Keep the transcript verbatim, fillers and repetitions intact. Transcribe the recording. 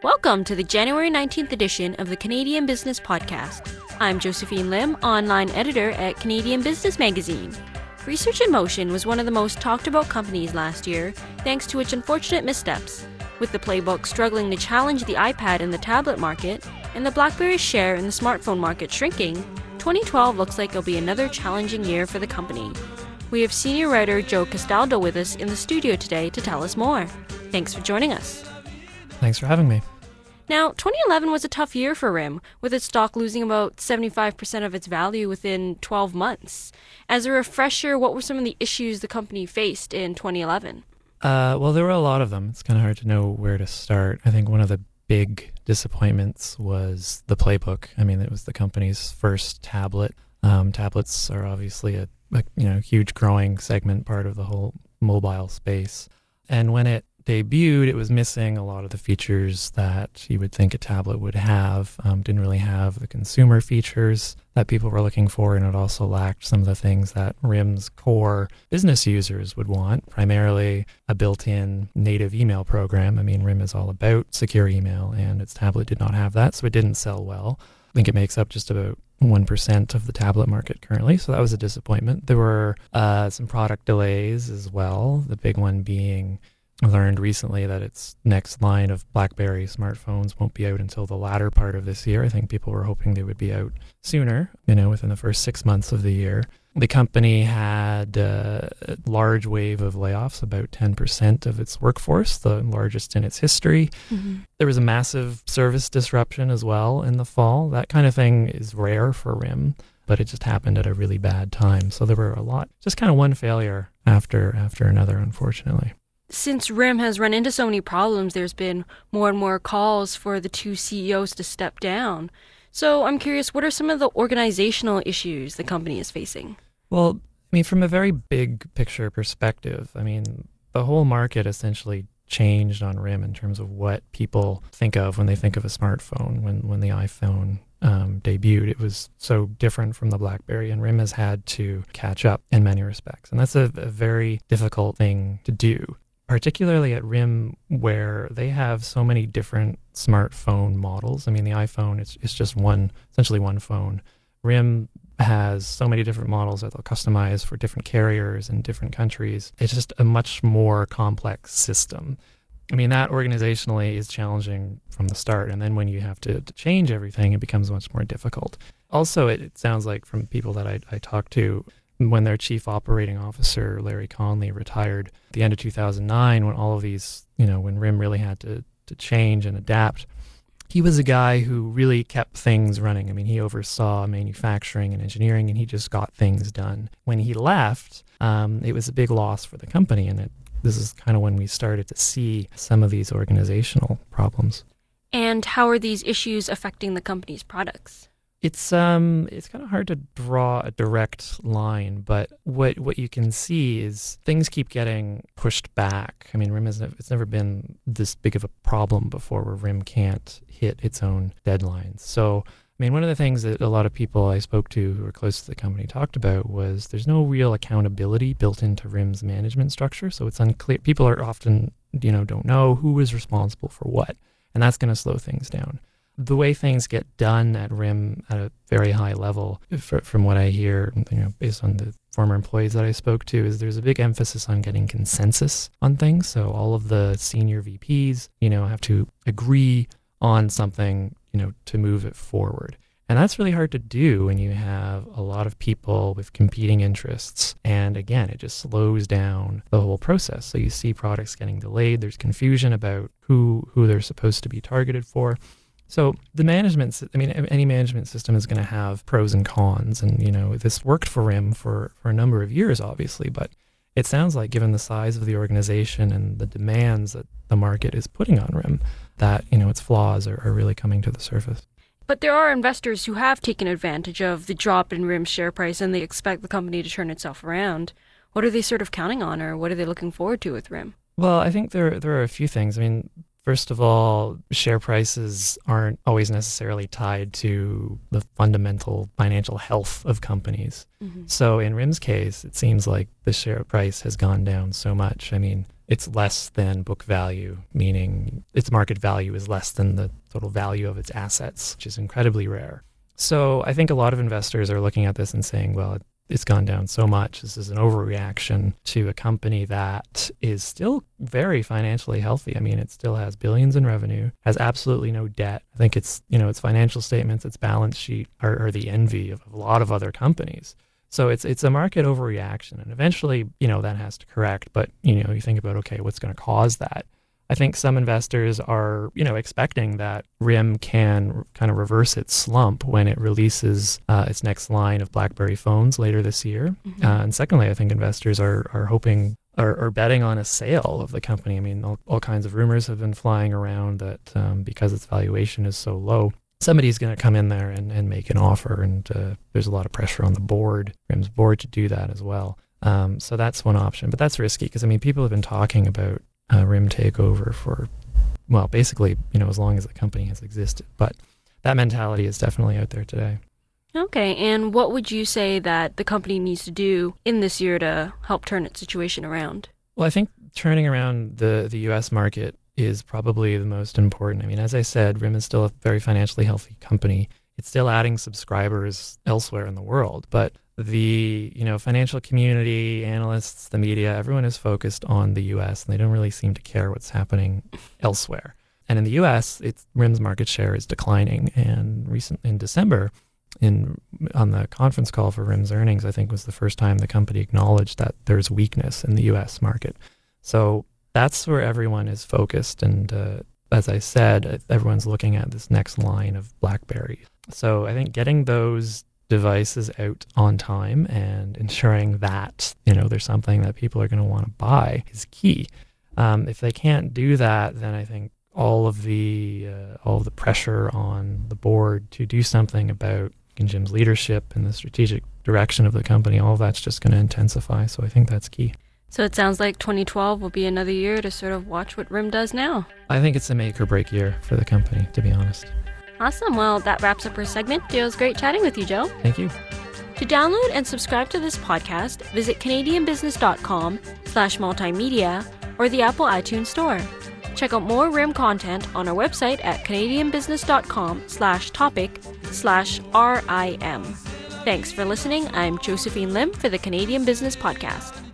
Welcome to the January nineteenth edition of the Canadian Business Podcast. I'm Josephine Lim, online editor at Canadian Business Magazine. Research in Motion was one of the most talked about companies last year, thanks to its unfortunate missteps. With the playbook struggling to challenge the iPad in the tablet market, and the BlackBerry share in the smartphone market shrinking, twenty twelve looks like it'll be another challenging year for the company. We have senior writer Joe Castaldo with us in the studio today to tell us more. Thanks for joining us. Thanks for having me. Now, twenty eleven was a tough year for R I M, with its stock losing about seventy-five percent of its value within twelve months. As a refresher, what were some of the issues the company faced in twenty eleven? Uh, well, there were a lot of them. It's kind of hard to know where to start. I think one of the big disappointments was the playbook. I mean, it was the company's first tablet. Um, tablets are obviously a, a you know huge growing segment, part of the whole mobile space. And when it debuted, it was missing a lot of the features that you would think a tablet would have. Um, didn't really have the consumer features that people were looking for, and it also lacked some of the things that R I M's core business users would want, primarily a built-in native email program. I mean, R I M is all about secure email, and its tablet did not have that, so it didn't sell well. I think it makes up just about one percent of the tablet market currently, so that was a disappointment. There were uh, some product delays as well, the big one being I learned recently that its next line of BlackBerry smartphones won't be out until the latter part of this year. I think people were hoping they would be out sooner, you know, within the first six months of the year. The company had uh, a large wave of layoffs, about ten percent of its workforce, the largest in its history. Mm-hmm. There was a massive service disruption as well in the fall. That kind of thing is rare for R I M, but it just happened at a really bad time. So there were a lot, just kind of one failure after after another, unfortunately. Since R I M has run into so many problems, there's been more and more calls for the two C E Os to step down. So I'm curious, what are some of the organizational issues the company is facing? Well, I mean, from a very big picture perspective, I mean, the whole market essentially changed on R I M in terms of what people think of when they think of a smartphone. When, when the iPhone um, debuted, it was so different from the BlackBerry, and R I M has had to catch up in many respects. And that's a, a very difficult thing to do, particularly at R I M, where they have so many different smartphone models. I mean, the iPhone, it's, it's just one, essentially one phone. R I M has so many different models that they'll customize for different carriers in different countries. It's just a much more complex system. I mean, that organizationally is challenging from the start. And then when you have to, to change everything, it becomes much more difficult. Also, it, it sounds like from people that I, I talked to, when their chief operating officer, Larry Conley, retired at the end of two thousand nine, when all of these, you know, when R I M really had to, to change and adapt, he was a guy who really kept things running. I mean, he oversaw manufacturing and engineering, and he just got things done. When he left, um, it was a big loss for the company, and it, this is kind of when we started to see some of these organizational problems. And how are these issues affecting the company's products? It's um it's kind of hard to draw a direct line, but what what you can see is things keep getting pushed back. I mean, R I M has it's never been this big of a problem before where R I M can't hit its own deadlines. So, I mean, one of the things that a lot of people I spoke to who are close to the company talked about was there's no real accountability built into R I M's management structure. So it's unclear. People are often, you know, don't know who is responsible for what, and that's going to slow things down. The way things get done at R I M at a very high level, for, from what I hear, you know, based on the former employees that I spoke to, is there's a big emphasis on getting consensus on things. So all of the senior V Ps, you know, have to agree on something, you know, to move it forward. And that's really hard to do when you have a lot of people with competing interests. And again, it just slows down the whole process. So you see products getting delayed. There's confusion about who who they're supposed to be targeted for. So the management, I mean, any management system is going to have pros and cons. And, you know, this worked for R I M for, for a number of years, obviously. But it sounds like, given the size of the organization and the demands that the market is putting on R I M, that, you know, its flaws are, are really coming to the surface. But there are investors who have taken advantage of the drop in R I M's share price, and they expect the company to turn itself around. What are they sort of counting on, or what are they looking forward to with R I M? Well, I think there there are a few things. I mean, First of all, share prices aren't always necessarily tied to the fundamental financial health of companies. Mm-hmm. So in R I M's case, it seems like the share price has gone down so much. I mean, it's less than book value, meaning its market value is less than the total value of its assets, which is incredibly rare. So I think a lot of investors are looking at this and saying, well, it's gone down so much. This is an overreaction to a company that is still very financially healthy. I mean, it still has billions in revenue, has absolutely no debt. I think it's, you know, its financial statements, its balance sheet are, are the envy of a lot of other companies. So it's it's a market overreaction. And eventually, you know, that has to correct. But, you know, you think about, okay, what's going to cause that? I think some investors are, you know, expecting that R I M can kind of reverse its slump when it releases uh, its next line of BlackBerry phones later this year. Mm-hmm. Uh, and secondly, I think investors are are hoping are, are betting on a sale of the company. I mean, all, all kinds of rumors have been flying around that um, because its valuation is so low, somebody's going to come in there and, and make an offer. And uh, there's a lot of pressure on the board, R I M's board, to do that as well. Um, so that's one option. But that's risky because, I mean, people have been talking about Uh, R I M takeover for, well, basically, you know, as long as the company has existed. But that mentality is definitely out there today. Okay, and what would you say that the company needs to do in this year to help turn its situation around? Well, I think turning around the, the U S market is probably the most important. I mean, as I said, R I M is still a very financially healthy company. It's still adding subscribers elsewhere in the world, but the, you know, financial community, analysts, the media, everyone is focused on the U S and they don't really seem to care what's happening elsewhere. And in the U S, it's, R I M's market share is declining. And recent in December, in on the conference call for R I M's earnings, I think was the first time the company acknowledged that there's weakness in the U S market. So that's where everyone is focused. And uh, as I said, everyone's looking at this next line of BlackBerry. So I think getting those devices out on time and ensuring that, you know, there's something that people are going to want to buy is key. Um, if they can't do that, then I think all of the uh, all of the pressure on the board to do something about Jim's leadership and the strategic direction of the company, all of that's just going to intensify. So I think that's key. So it sounds like twenty twelve will be another year to sort of watch what R I M does now. I think it's a make or break year for the company, to be honest. Awesome. Well, that wraps up our segment. It was great chatting with you, Joe. Thank you. To download and subscribe to this podcast, visit canadianbusiness.com slash multimedia or the Apple iTunes Store. Check out more R I M content on our website at canadianbusiness.com slash topic slash RIM. Thanks for listening. I'm Josephine Lim for the Canadian Business Podcast.